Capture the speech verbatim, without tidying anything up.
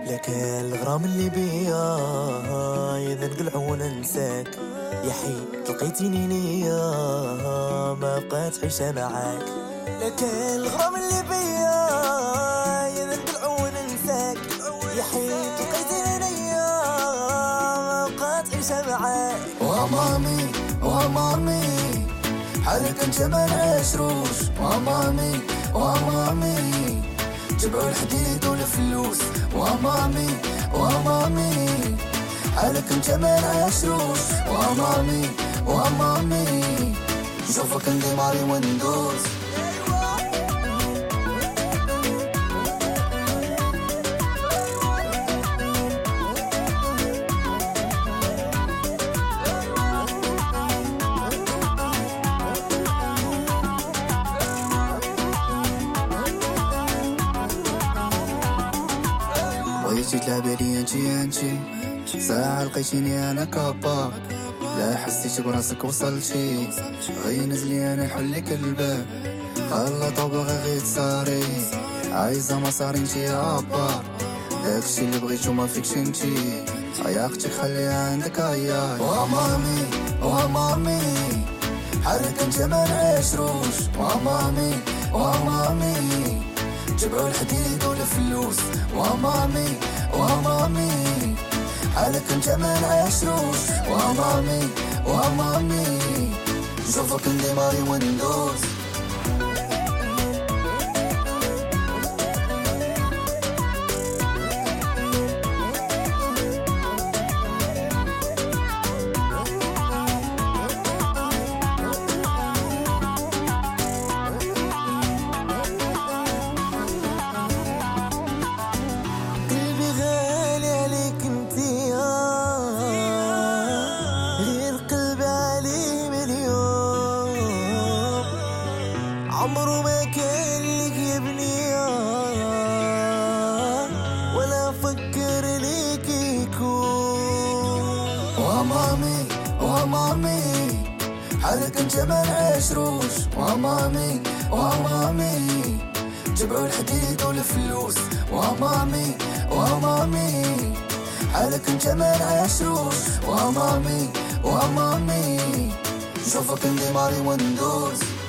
لك الغرام اللي بيا إذا نقلع وننساك يا حي لقيتيني ليا ما بقات عيشة معاك. لك الغرام اللي بيا إذا نقلع وننساك يا حي لقيتيني ليا ما بقات عيشة معاك. ومامي ومامي حالك انت ما نعشروش. ومامي ومامي جمعوا الحديد والفلوس. ومامي ومامي حالك انت ما نعشروش. ومامي ومامي نشوفك ندماري وندوس. بغيتي تلعبي ليا انتي انتي ساعة لقيتيني انا كابا لا حسيتي براسك وصلتي غي نزلي انا نحلك الباب خلا طبغي غي تصاري عايزة مصاري انتي يا عبار داكشي اللي بغيتو ما فيكش انتي يا اختي خليها عندك هيا. ومامي ومامي حالك انت ما نعشروش. ومامي ومامي جمعوا الحديد والفلوس. ومامي ومامي حالك انت ما نعشروش. ومامي ومامي نشوفك ندماري وندوس. عمره ما كان لك يا بنية ولا فكر ليك يكون. ومامي ومامي حالك انت ما نعشروش. ومامي ومامي جمعوا الحديد والفلوس. ومامي ومامي حالك انت ما نعشروش. ومامي ومامي نشوفك ندماري وندوس.